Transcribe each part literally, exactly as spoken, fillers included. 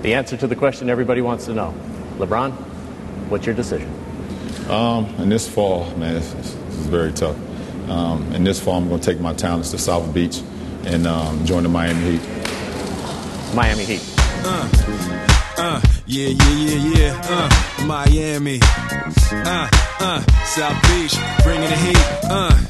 The answer to the question everybody wants to know. LeBron, what's your decision? Um, in this fall, man, this, this is very tough. Um, in this fall, I'm going to take my talents to South Beach and um, join the Miami Heat. Miami Heat. Uh, uh, yeah, yeah, yeah, yeah. Uh, Miami. Uh, uh, South Beach, bringing the heat. Uh,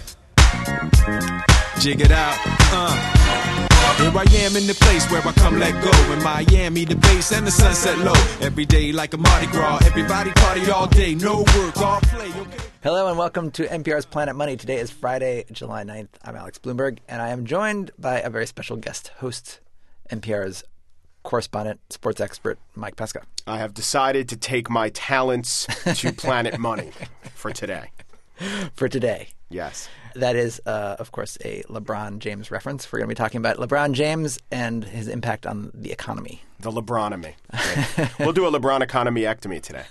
jig it out. Uh. Here I am in the place where I come let go. In Miami, the base and the sunset low. Every day like a Mardi Gras. Everybody party all day. No work, all play. Okay. Hello and welcome to N P R's Planet Money. Today is Friday, July ninth. I'm Alex Bloomberg, and I am joined by a very special guest host, N P R's correspondent, sports expert, Mike Pesca. I have decided to take my talents to Planet Money for today. For today. Yes. That is, uh, of course, a LeBron James reference. We're going to be talking about LeBron James and his impact on the economy. The LeBronomy. Right. We'll do a LeBron economy-ectomy today.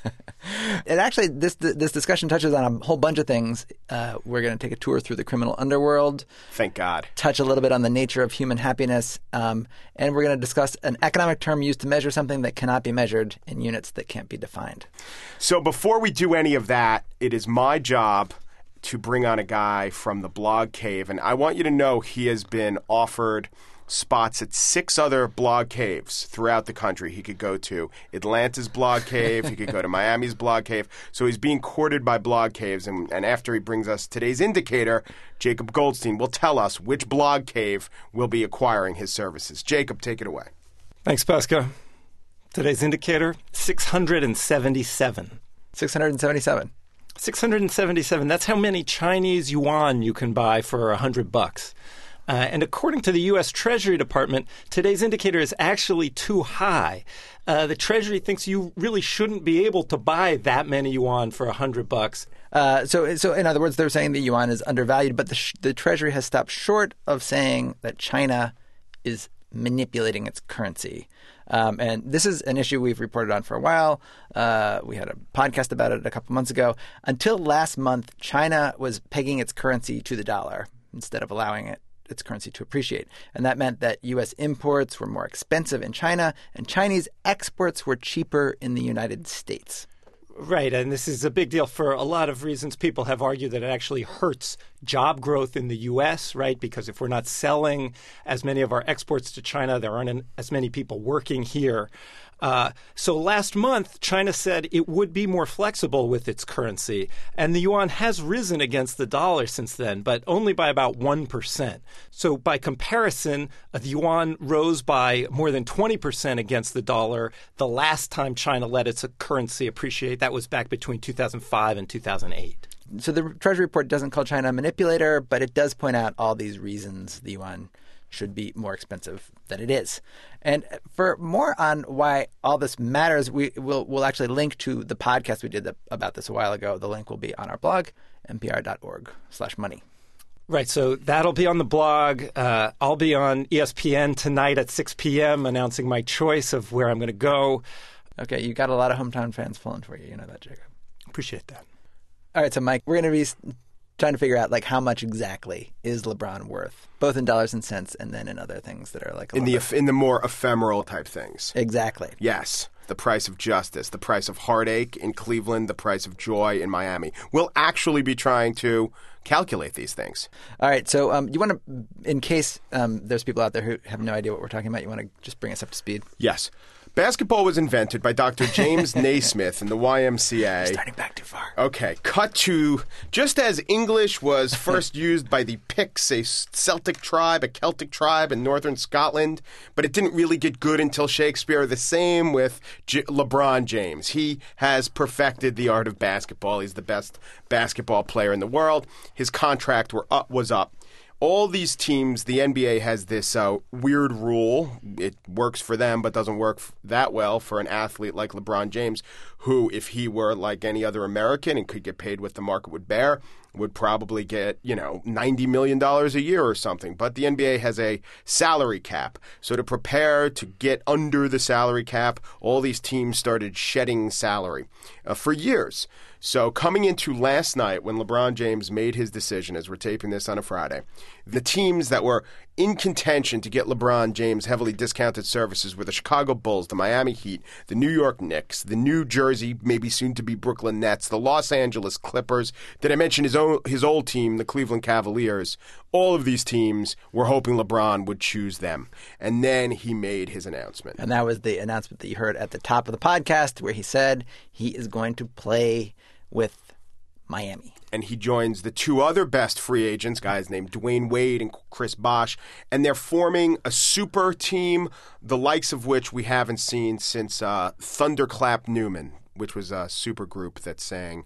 It actually, this this discussion touches on a whole bunch of things. Uh, we're going to take a tour through the criminal underworld. Thank God. Touch a little bit on the nature of human happiness. Um, and we're going to discuss an economic term used to measure something that cannot be measured in units that can't be defined. So before we do any of that, it is my job to bring on a guy from the Blog Cave. And I want you to know he has been offered spots at six other blog caves throughout the country. He could go to Atlanta's blog cave. He could go to Miami's blog cave. So he's being courted by blog caves. And, and after he brings us today's indicator, Jacob Goldstein will tell us which blog cave will be acquiring his services. Jacob, take it away. Thanks, Pesca. Today's indicator, six hundred seventy-seven. six hundred seventy-seven. six hundred seventy-seven. That's how many Chinese yuan you can buy for a hundred bucks. Uh, and according to the U S Treasury Department, today's indicator is actually too high. Uh, the Treasury thinks you really shouldn't be able to buy that many yuan for a hundred bucks. Uh, so, so in other words, they're saying the yuan is undervalued, but the, sh- the Treasury has stopped short of saying that China is manipulating its currency. Um, and this is an issue we've reported on for a while. Uh, we had a podcast about it a couple months ago. Until last month, China was pegging its currency to the dollar instead of allowing it its currency to appreciate. And that meant that U S imports were more expensive in China and Chinese exports were cheaper in the United States. Right, and this is a big deal for a lot of reasons. People have argued that it actually hurts job growth in the U S, right? Because if we're not selling as many of our exports to China, there aren't as many people working here. Uh, so last month, China said it would be more flexible with its currency. And the yuan has risen against the dollar since then, but only by about one percent. So by comparison, the yuan rose by more than twenty percent against the dollar the last time China let its currency appreciate. That was back between two thousand five and two thousand eight. So the Treasury report doesn't call China a manipulator, but it does point out all these reasons the yuan should be more expensive than it is. And for more on why all this matters, we will we'll actually link to the podcast we did the, about this a while ago. The link will be on our blog, npr.org slash money. Right, so that'll be on the blog. Uh, I'll be on E S P N tonight at six p.m. announcing my choice of where I'm going to go. Okay, you got a lot of hometown fans pulling for you. You know that, Jacob. Appreciate that. All right, so Mike, we're going to be trying to figure out like how much exactly is LeBron worth, both in dollars and cents, and then in other things that are like a in the bit... in the more ephemeral type things. Exactly. Yes, the price of justice, the price of heartache in Cleveland, the price of joy in Miami. We'll actually be trying to calculate these things. All right, so um, you want to, in case um, there's people out there who have no idea what we're talking about, you want to just bring us up to speed? Yes. Basketball was invented by Doctor James Naismith in the Y M C A. Starting back too far. Okay, cut to just as English was first used by the Picts, a Celtic tribe, a Celtic tribe in northern Scotland, but it didn't really get good until Shakespeare. The same with J- LeBron James. He has perfected the art of basketball. He's the best basketball player in the world. His contract were up, was up. All these teams, the N B A has this uh, weird rule. It works for them, but doesn't work f- that well for an athlete like LeBron James, who, if he were like any other American and could get paid what the market would bear, would probably get, you know, ninety million dollars a year or something. But the N B A has a salary cap. So to prepare to get under the salary cap, all these teams started shedding salary uh, for years. So coming into last night when LeBron James made his decision, as we're taping this on a Friday, The teams that were in contention to get LeBron James heavily discounted services were the Chicago Bulls, the Miami Heat, the New York Knicks, the New Jersey, maybe soon to be Brooklyn Nets, the Los Angeles Clippers. Did I mention his own his old team, the Cleveland Cavaliers? All of these teams were hoping LeBron would choose them. And then he made his announcement. And that was the announcement that you heard at the top of the podcast where he said he is going to play with Miami. And he joins the two other best free agents, guys named Dwayne Wade and Chris Bosh, and they're forming a super team, the likes of which we haven't seen since uh, Thunderclap Newman, which was a super group that sang,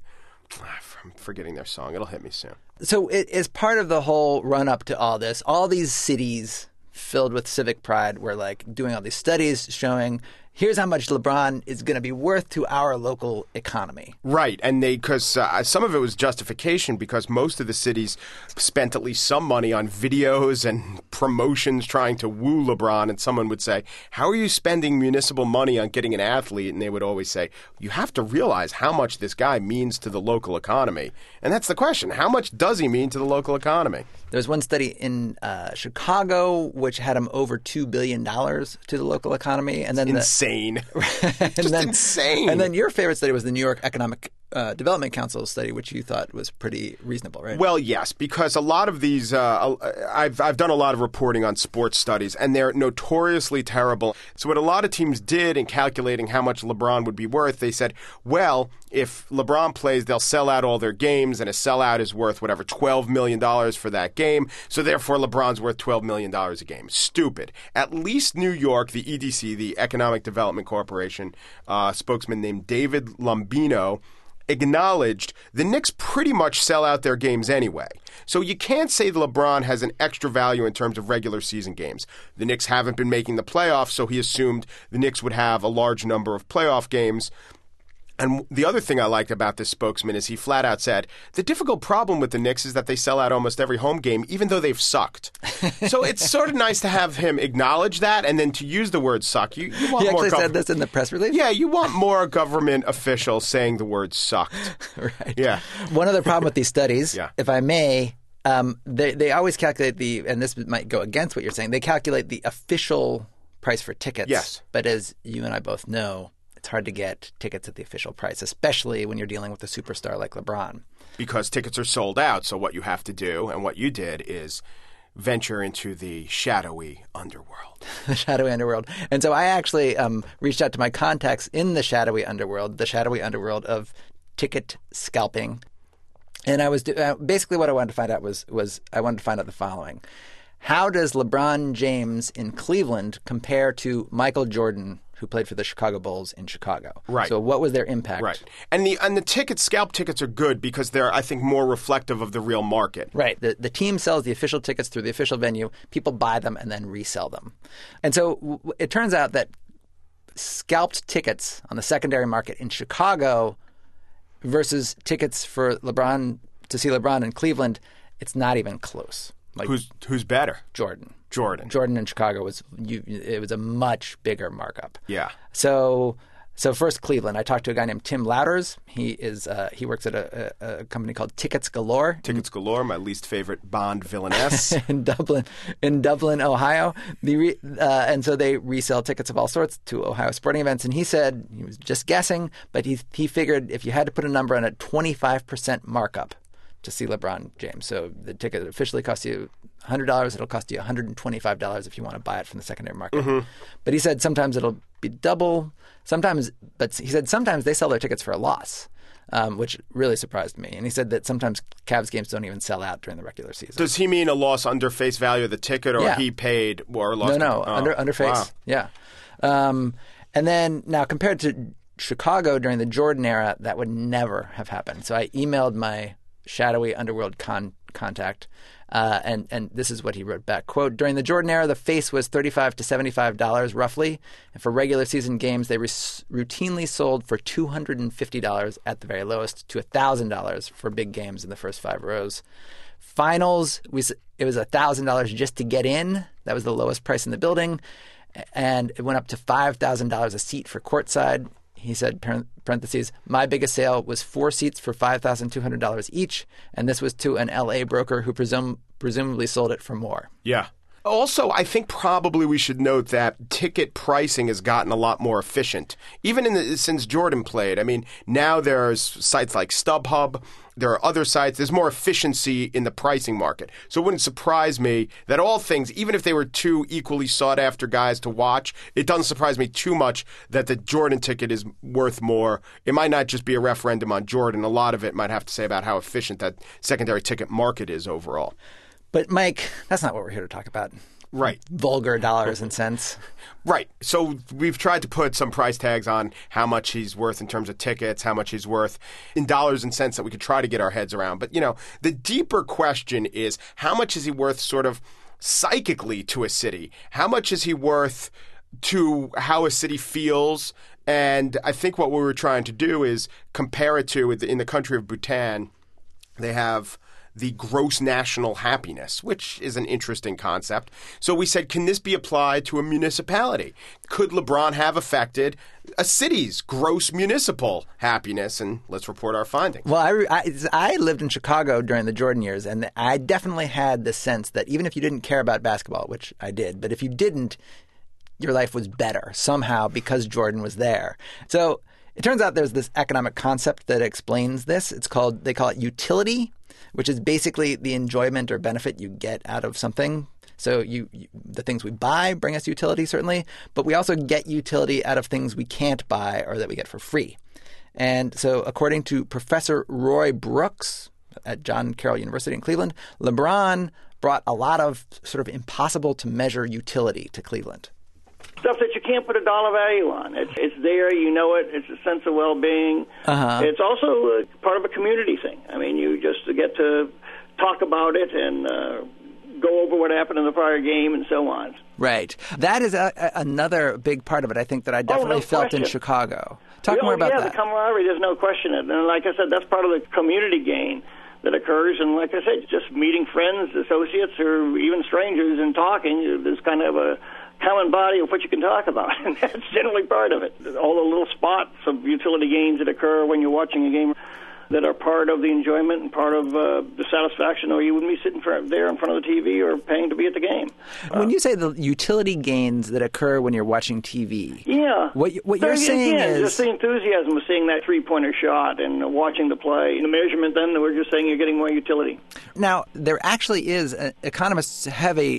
I'm forgetting their song, it'll hit me soon. So it is part of the whole run-up to all this. All these cities filled with civic pride were like doing all these studies showing here's how much LeBron is going to be worth to our local economy. Right, and they because uh, some of it was justification because most of the cities spent at least some money on videos and promotions trying to woo LeBron, and someone would say, how are you spending municipal money on getting an athlete? And they would always say, you have to realize how much this guy means to the local economy. And that's the question. How much does he mean to the local economy? There was one study in uh, Chicago which had him over two billion dollars to the local economy. And then the, Insane. and Just then, insane. And then your favorite study was the New York Economic uh, Development Council study, which you thought was pretty reasonable, right? Well, yes, because a lot of these, uh, I've I've done a lot of reporting on sports studies, and they're notoriously terrible. So what a lot of teams did in calculating how much LeBron would be worth, they said, well, if LeBron plays, they'll sell out all their games, and a sellout is worth whatever, twelve million dollars for that game. So therefore, LeBron's worth twelve million dollars a game. Stupid. At least New York, the E D C, the Economic Development Corporation, uh, spokesman named David Lombino, acknowledged the Knicks pretty much sell out their games anyway. So you can't say that LeBron has an extra value in terms of regular season games. The Knicks haven't been making the playoffs, so he assumed the Knicks would have a large number of playoff games. And the other thing I liked about this spokesman is he flat out said, the difficult problem with the Knicks is that they sell out almost every home game, even though they've sucked. So it's sort of nice to have him acknowledge that and then to use the word suck. You, you want He more actually gov- said this in the press release? Yeah, you want more government officials saying the word sucked. Right. Yeah. One other problem with these studies, Yeah. if I may, um, they, they always calculate the, and this might go against what you're saying, they calculate the official price for tickets. Yes. But as you and I both know, it's hard to get tickets at the official price, especially when you're dealing with a superstar like LeBron. Because tickets are sold out. So what you have to do, and what you did, is venture into the shadowy underworld. The shadowy underworld. And so I actually um, reached out to my contacts in the shadowy underworld, the shadowy underworld of ticket scalping. And I was do- uh, basically what I wanted to find out was was I wanted to find out the following. How does LeBron James in Cleveland compare to Michael Jordan, who played for the Chicago Bulls in Chicago? Right. So what was their impact? Right. And the and the tickets, scalp tickets are good because they're, I think, more reflective of the real market. Right. The the team sells the official tickets through the official venue. People buy them and then resell them. And so w- it turns out that scalped tickets on the secondary market in Chicago versus tickets for LeBron to see LeBron in Cleveland, it's not even close. Like Who's who's better? Jordan. Jordan. Jordan in Chicago was you, it was a much bigger markup. Yeah. So so first Cleveland. I talked to a guy named Tim Louders. He is uh, he works at a, a, a company called Tickets Galore. Tickets Galore, my least favorite Bond villainess. in Dublin, in Dublin, Ohio. The re, uh, and so they resell tickets of all sorts to Ohio sporting events. And he said he was just guessing, but he he figured if you had to put a number on it, twenty-five percent markup to see LeBron James. So the ticket officially costs you one hundred dollars. It'll cost you one hundred twenty-five dollars if you want to buy it from the secondary market. Mm-hmm. But he said sometimes it'll be double. Sometimes, but he said sometimes they sell their tickets for a loss, um, which really surprised me. And he said that sometimes Cavs games don't even sell out during the regular season. Does he mean a loss under face value of the ticket, or Yeah. he paid or lost? No, no, oh, under under face. wow. Yeah. Um, and then now compared to Chicago during the Jordan era, that would never have happened. So I emailed my shadowy underworld con- contact, uh, and and this is what he wrote back. Quote, during the Jordan era, the face was thirty-five to seventy-five dollars roughly. And for regular season games, they res- routinely sold for two hundred fifty dollars at the very lowest to one thousand dollars for big games in the first five rows. Finals, was it was one thousand dollars just to get in. That was the lowest price in the building. And it went up to five thousand dollars a seat for courtside. He said, parentheses, my biggest sale was four seats for five thousand two hundred dollars each, and this was to an L A broker who presum- presumably sold it for more. Yeah. Also, I think probably we should note that ticket pricing has gotten a lot more efficient, even in the, since Jordan played. I mean, now there's sites like StubHub. There are other sites. There's more efficiency in the pricing market. So it wouldn't surprise me that all things, even if they were two equally sought-after guys to watch, it doesn't surprise me too much that the Jordan ticket is worth more. It might not just be a referendum on Jordan. A lot of it might have to say about how efficient that secondary ticket market is overall. But, Mike, that's not what we're here to talk about. Right. Vulgar dollars and cents. Right. So we've tried to put some price tags on how much he's worth in terms of tickets, how much he's worth in dollars and cents that we could try to get our heads around. But, you know, the deeper question is how much is he worth sort of psychically to a city? How much is he worth to how a city feels? And I think what we were trying to do is compare it to, in the country of Bhutan, they have the gross national happiness, which is an interesting concept. So we said, can this be applied to a municipality? Could LeBron have affected a city's gross municipal happiness? And let's report our findings. Well, I, I, I lived in Chicago during the Jordan years, and I definitely had the sense that even if you didn't care about basketball, which I did, but if you didn't, your life was better somehow because Jordan was there. So it turns out there's this economic concept that explains this. It's called, they call it utility, which is basically the enjoyment or benefit you get out of something. So you, you, the things we buy bring us utility, certainly, but we also get utility out of things we can't buy or that we get for free. And so according to Professor Roy Brooks at John Carroll University in Cleveland, LeBron brought a lot of sort of impossible to measure utility to Cleveland. Stuff that you can't put a dollar value on. It's it's there, you know it. It's a sense of well-being. Uh-huh. It's also a, part of a community thing. I mean, you just get to talk about it and uh, go over what happened in the prior game and so on. Right. That is a, a, another big part of it, I think, that I definitely oh, no felt question. in Chicago. Talk oh, more about yeah, that. Yeah, the camaraderie, there's no question. And like I said, that's part of the community gain that occurs. And like I said, just meeting friends, associates, or even strangers and talking, there's kind of a common body of what you can talk about, and that's generally part of it. All the little spots of utility gains that occur when you're watching a game that are part of the enjoyment and part of uh, the satisfaction, or you wouldn't be sitting for, there in front of the T V or paying to be at the game. When uh, you say the utility gains that occur when you're watching T V, yeah, what, what so you're saying again, is just the enthusiasm of seeing that three-pointer shot and watching the play. The measurement, then, we're just saying you're getting more utility. Now, there actually is, uh, economists have a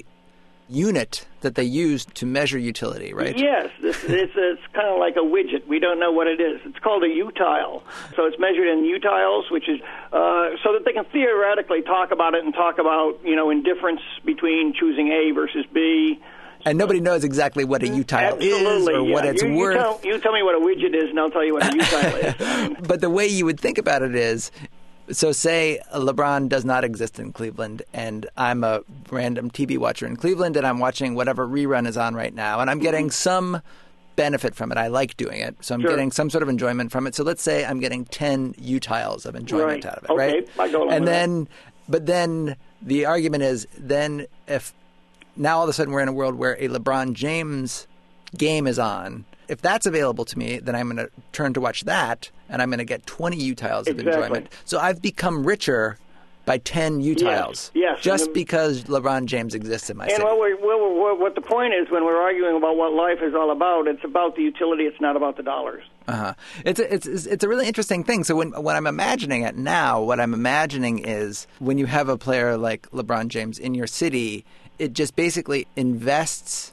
unit that they use to measure utility, right? Yes, this, it's it's kind of like a widget. We don't know what it is. It's called a utile. So it's measured in utiles, which is uh, so that they can theoretically talk about it and talk about, you know, indifference between choosing A versus B. And nobody knows exactly what a utile Absolutely, is or yeah. what it's you, you worth. Tell, you tell me what a widget is, and I'll tell you what a utile is. I mean, but the way you would think about it is, so say LeBron does not exist in Cleveland, and I'm a random T V watcher in Cleveland, and I'm watching whatever rerun is on right now, and I'm getting some benefit from it. I like doing it, so I'm Sure. getting some sort of enjoyment from it. So let's say I'm getting ten utiles of enjoyment Right. out of it, Okay, right? I go along and with then, but then the argument is, then if now all of a sudden we're in a world where a LeBron James game is on, if that's available to me, then I'm going to turn to watch that, and I'm going to get twenty utiles of Exactly. enjoyment. So I've become richer by ten utiles, yes, just and- because LeBron James exists in my And city. what, we're, what, we're, what the point is, when we're arguing about what life is all about, it's about the utility. It's not about the dollars. Uh-huh. It's a, it's it's a really interesting thing. So when when I'm imagining it now, what I'm imagining is when you have a player like LeBron James in your city, it just basically invests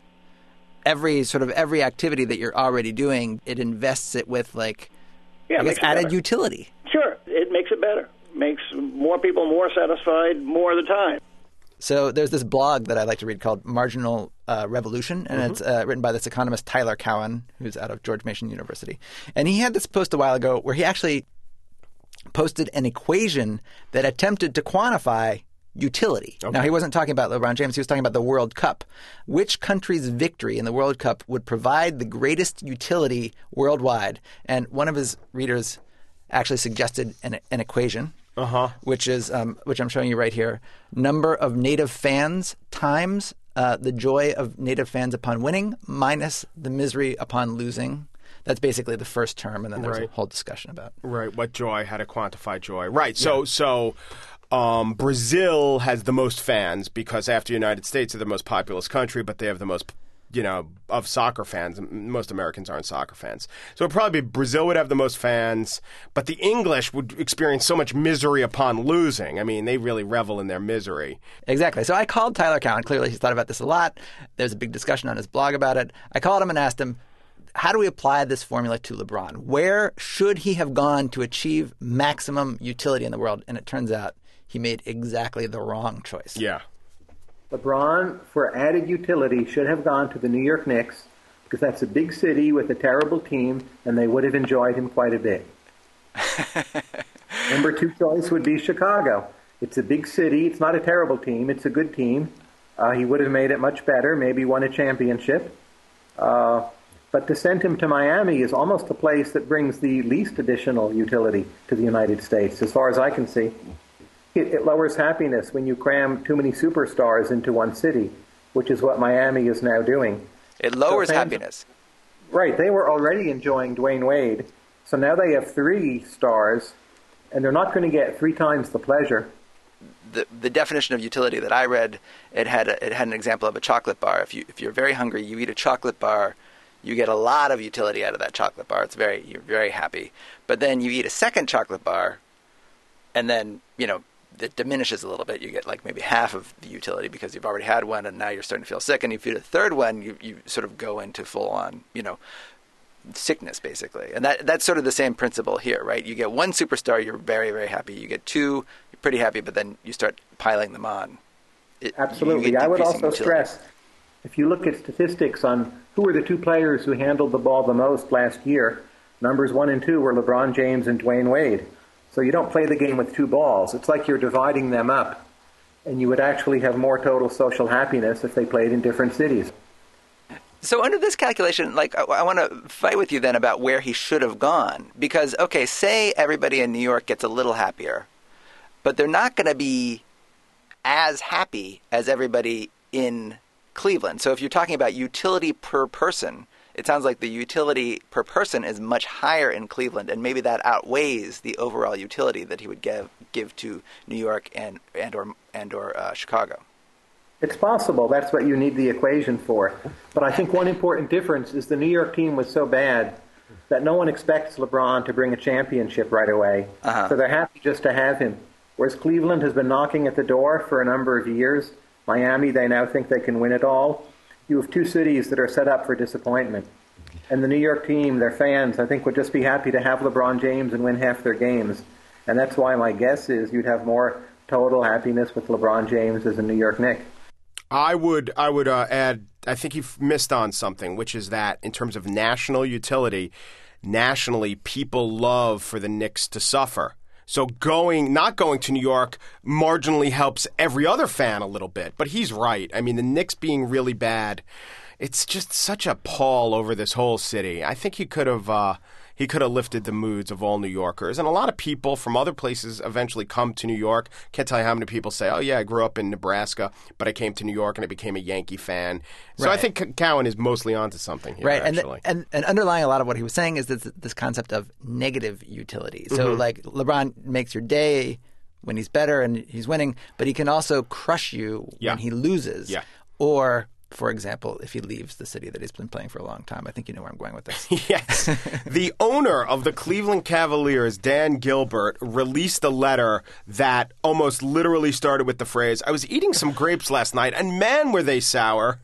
every sort of every activity that you're already doing. It invests it with like Yeah, I it guess makes it added better. utility. Sure, it makes it better. Makes more people more satisfied more of the time. So there's this blog that I like to read called Marginal uh, Revolution, and Mm-hmm. it's uh, written by this economist Tyler Cowen, who's out of George Mason University. And he had this post a while ago where he actually posted an equation that attempted to quantify utility. Now, he wasn't talking about LeBron James. He was talking about the World Cup. Which country's victory in the World Cup would provide the greatest utility worldwide? And one of his readers actually suggested an, an equation. Uh-huh. Which is um, which I'm showing you right here. Number of native fans times uh, the joy of native fans upon winning minus the misery upon losing. That's basically the first term, and then there's Right. a whole discussion about. Right, what joy, how to quantify joy. Right, so so Um, Brazil has the most fans because after the United States, they're the most populous country, but they have the most, you know, of soccer fans. Most Americans aren't soccer fans. So it'd probably be Brazil would have the most fans, but the English would experience so much misery upon losing. I mean, they really revel in their misery. Exactly. So I called Tyler Cowen. Clearly, he's thought about this a lot. There's a big discussion on his blog about it. I called him and asked him, how do we apply this formula to LeBron? Where should he have gone to achieve maximum utility in the world? And it turns out he made exactly the wrong choice. Yeah. LeBron, for added utility, should have gone to the New York Knicks because that's a big city with a terrible team, and they would have enjoyed him quite a bit. Number two choice would be Chicago. It's a big city. It's not a terrible team. It's a good team. Uh, he would have made it much better, maybe won a championship. Uh, but to send him to Miami is almost the place that brings the least additional utility to the United States, as far as I can see. It, it lowers happiness when you cram too many superstars into one city, which is what Miami is now doing. It lowers so fans, happiness. Right. They were already enjoying Dwayne Wade, so now they have three stars, and they're not going to get three times the pleasure. The the definition of utility that I read, it had a, it had an example of a chocolate bar. If you if you're very hungry, you eat a chocolate bar, you get a lot of utility out of that chocolate bar. It's very you're very happy. But then you eat a second chocolate bar, and then you know it diminishes a little bit. You get like maybe half of the utility because you've already had one, and now you're starting to feel sick. And if you eat a third one, you you sort of go into full on you know sickness basically. And that that's sort of the same principle here, right? You get one superstar, you're very very happy. You get two, you're pretty happy, but then you start piling them on. It, Absolutely. I would also utility. stress, if you look at statistics on who were the two players who handled the ball the most last year, numbers one and two were LeBron James and Dwayne Wade. So you don't play the game with two balls. It's like you're dividing them up, and you would actually have more total social happiness if they played in different cities. So under this calculation, like I, I want to fight with you then about where he should have gone. Because, okay, say everybody in New York gets a little happier, but they're not going to be as happy as everybody in Cleveland. So if you're talking about utility per person, it sounds like the utility per person is much higher in Cleveland, and maybe that outweighs the overall utility that he would give give to New York and and or and or uh, Chicago. It's possible. That's what you need the equation for. But I think one important difference is the New York team was so bad that no one expects LeBron to bring a championship right away. Uh-huh. So they're happy just to have him. Whereas Cleveland has been knocking at the door for a number of years. Miami, they now think they can win it all. You have two cities that are set up for disappointment. And the New York team, their fans, I think would just be happy to have LeBron James and win half their games. And that's why my guess is you'd have more total happiness with LeBron James as a New York Knick. I would I would uh, add, I think you've missed on something, which is that in terms of national utility, nationally people love for the Knicks to suffer. So going, not going to New York marginally helps every other fan a little bit. But he's right. I mean, the Knicks being really bad, it's just such a pall over this whole city. I think he could have uh, he could have lifted the moods of all New Yorkers. And a lot of people from other places eventually come to New York. Can't tell you how many people say, oh, yeah, I grew up in Nebraska, but I came to New York and I became a Yankee fan. So right. I think Cowan is mostly onto something here, right. actually. And, the, and, and underlying a lot of what he was saying is this, this concept of negative utility. So, mm-hmm. like, LeBron makes your day when he's better and he's winning, but he can also crush you yeah. when he loses. Yeah. Or, for example, if he leaves the city that he's been playing for a long time. I think you know where I'm going with this. Yes. The owner of the Cleveland Cavaliers, Dan Gilbert, released a letter that almost literally started with the phrase, I was eating some grapes last night, and man, were they sour.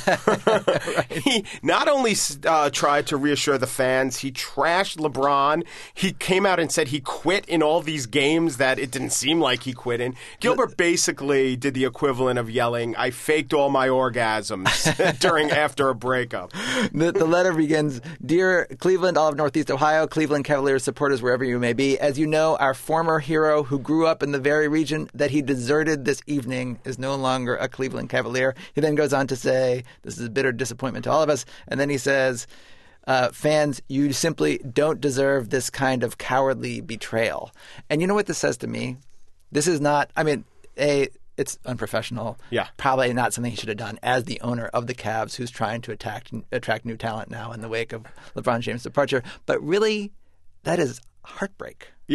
Right. He not only uh, tried to reassure the fans, he trashed LeBron. He came out and said he quit in all these games that it didn't seem like he quit in. Gilbert basically did the equivalent of yelling, I faked all my orgasms during after a breakup. The, the letter begins, Dear Cleveland, all of Northeast Ohio, Cleveland Cavaliers supporters wherever you may be. As you know, our former hero who grew up in the very region that he deserted this evening is no longer a Cleveland Cavalier. He then goes on to say, this is a bitter disappointment to all of us. And then he says, uh, fans, you simply don't deserve this kind of cowardly betrayal. And you know what this says to me? This is not, I mean, a... It's unprofessional. Yeah. Probably not something he should have done as the owner of the Cavs who's trying to attack, attract new talent now in the wake of LeBron James' departure. But really, that is heartbreak. Yeah.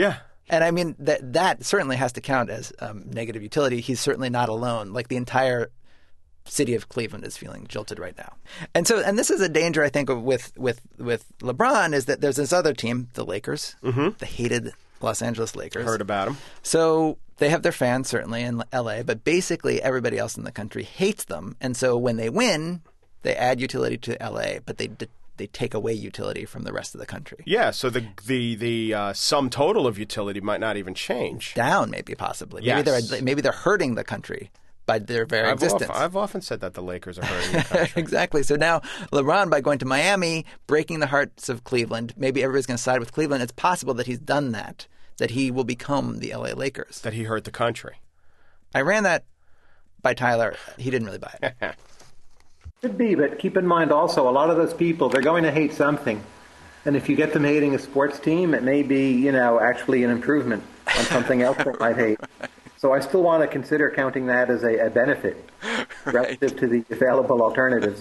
And I mean, that that certainly has to count as um, negative utility. He's certainly not alone. Like the entire city of Cleveland is feeling jilted right now. And so, and this is a danger, I think, with with with LeBron, is that there's this other team, the Lakers, mm-hmm. the hated Los Angeles Lakers. Heard about them. So they have their fans, certainly, in L A, but basically everybody else in the country hates them. And so when they win, they add utility to L A, but they de- they take away utility from the rest of the country. Yeah, so the the the uh, sum total of utility might not even change. Down, maybe, possibly. Yes. Maybe they're maybe they're hurting the country by their very I've existence. Often, I've often said that the Lakers are hurting the country. Exactly. So now LeBron, by going to Miami, breaking the hearts of Cleveland, maybe everybody's going to side with Cleveland. It's possible that he's done that, that he will become the L A Lakers. That he hurt the country. I ran that by Tyler. He didn't really buy it. Could be, but keep in mind also, a lot of those people, they're going to hate something. And if you get them hating a sports team, it may be, you know, actually an improvement on something else they might hate. So I still want to consider counting that as a, a benefit right. relative to the available alternatives.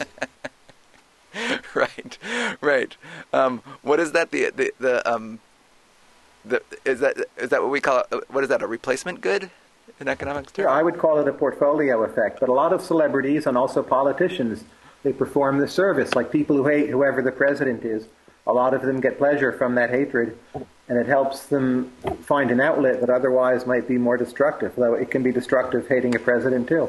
Right, right. Um, what is that? The the, the um, the is that is that what we call it? What is that? A replacement good in economics terms? Yeah, I would call it a portfolio effect. But a lot of celebrities and also politicians, they perform this service. Like people who hate whoever the president is, a lot of them get pleasure from that hatred, and it helps them find an outlet that otherwise might be more destructive, though it can be destructive hating a president too.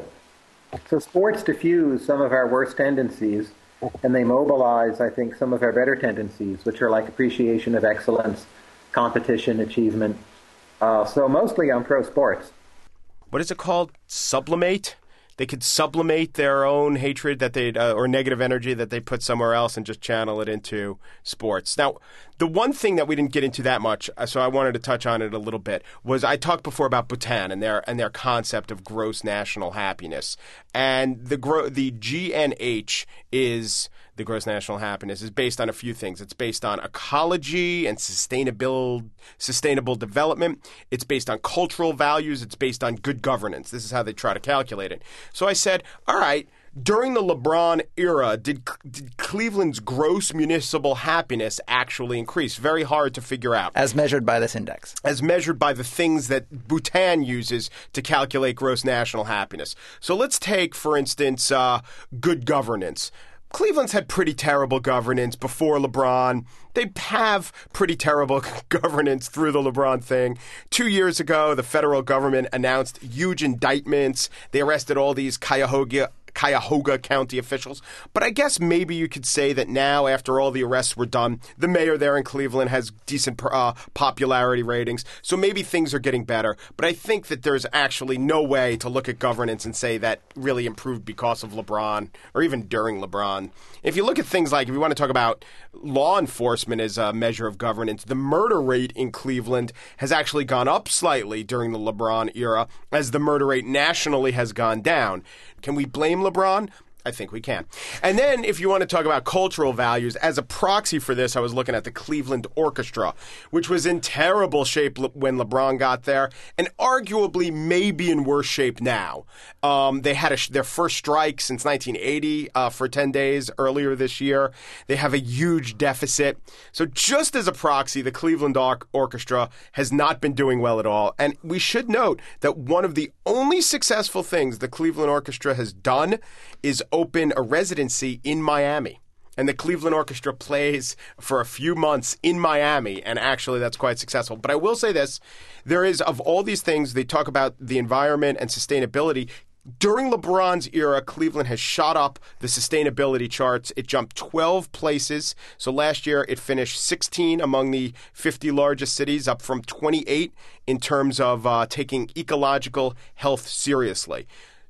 So sports diffuse some of our worst tendencies, and they mobilize, I think, some of our better tendencies, which are like appreciation of excellence, competition, achievement. Uh, so mostly I'm pro-sports. What is it called? Sublimate? They could sublimate their own hatred that they uh, or negative energy that they put somewhere else and just channel it into sports. Now, the one thing that we didn't get into that much, so I wanted to touch on it a little bit, was I talked before about Bhutan and their and their concept of gross national happiness. And the gro- the G N H is the gross national happiness is based on a few things. It's based on ecology and sustainable sustainable development. It's based on cultural values. It's based on good governance. This is how they try to calculate it. So I said, all right, during the LeBron era, did, did Cleveland's gross municipal happiness actually increase? Very hard to figure out. As measured by this index. As measured by the things that Bhutan uses to calculate gross national happiness. So let's take, for instance, uh, good governance. Cleveland's had pretty terrible governance before LeBron. They have pretty terrible governance through the LeBron thing. Two years ago, the federal government announced huge indictments. They arrested all these Cuyahoga Cuyahoga County officials. But I guess maybe you could say that now, after all the arrests were done, the mayor there in Cleveland has decent uh, popularity ratings. So maybe things are getting better. But I think that there's actually no way to look at governance and say that really improved because of LeBron or even during LeBron. If you look at things like, if you want to talk about law enforcement as a measure of governance, the murder rate in Cleveland has actually gone up slightly during the LeBron era, as the murder rate nationally has gone down. Can we blame LeBron? I think we can. And then if you want to talk about cultural values, as a proxy for this, I was looking at the Cleveland Orchestra, which was in terrible shape when LeBron got there, and arguably may be in worse shape now. Um, they had a sh- their first strike since nineteen eighty uh, for ten days earlier this year. They have a huge deficit. So just as a proxy, the Cleveland Or- Orchestra has not been doing well at all. And we should note that one of the only successful things the Cleveland Orchestra has done is open a residency in Miami. And the Cleveland Orchestra plays for a few months in Miami, and actually that's quite successful. But I will say this, there is, of all these things, they talk about the environment and sustainability. During LeBron's era, Cleveland has shot up the sustainability charts. It jumped twelve places. So last year it finished sixteen among the fifty largest cities, up from twenty-eight in terms of uh, taking ecological health seriously.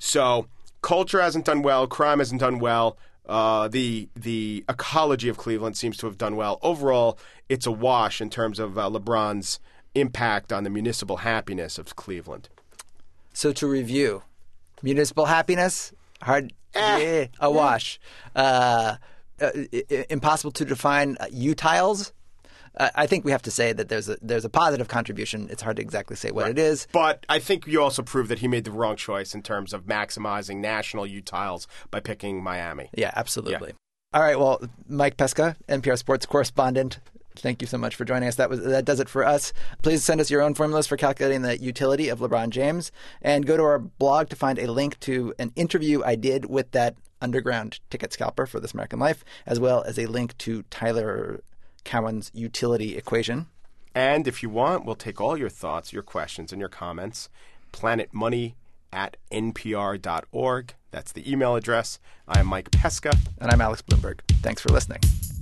So culture hasn't done well. Crime hasn't done well. Uh, the the ecology of Cleveland seems to have done well. Overall, it's a wash in terms of uh, LeBron's impact on the municipal happiness of Cleveland. So to review, municipal happiness, hard, Eh. yeah, a wash. Uh, uh, I- I- impossible to define. Uh, utiles. Uh, I think we have to say that there's a there's a positive contribution. It's hard to exactly say what it is. But I think you also proved that he made the wrong choice in terms of maximizing national utiles by picking Miami. Yeah, absolutely. All right. Well, Mike Pesca, N P R sports correspondent. Thank you so much for joining us. That was that does it for us. Please send us your own formulas for calculating the utility of LeBron James, and go to our blog to find a link to an interview I did with that underground ticket scalper for This American Life, as well as a link to Tyler Cowen's utility equation. And if you want, we'll take all your thoughts, your questions, and your comments. planetmoney at n p r dot org. That's the email address. I am Mike Pesca. And I'm Alex Bloomberg. Thanks for listening.